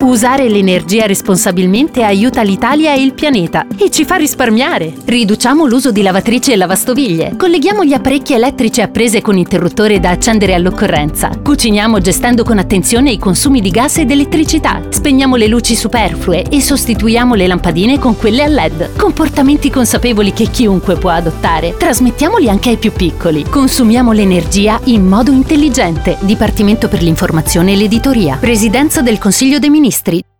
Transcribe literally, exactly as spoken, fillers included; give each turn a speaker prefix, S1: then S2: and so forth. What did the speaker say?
S1: Usare l'energia responsabilmente aiuta l'Italia e il pianeta e ci fa risparmiare. Riduciamo l'uso di lavatrici e lavastoviglie. Colleghiamo gli apparecchi elettrici a prese con interruttore da accendere all'occorrenza. Cuciniamo gestendo con attenzione i consumi di gas ed elettricità. Spegniamo le luci superflue e sostituiamo le lampadine con quelle a L E D. Comportamenti consapevoli che chiunque può adottare. Trasmettiamoli anche ai più piccoli. Consumiamo l'energia in modo intelligente. Dipartimento per l'informazione e l'editoria. Presidenza del Consiglio dei Ministri.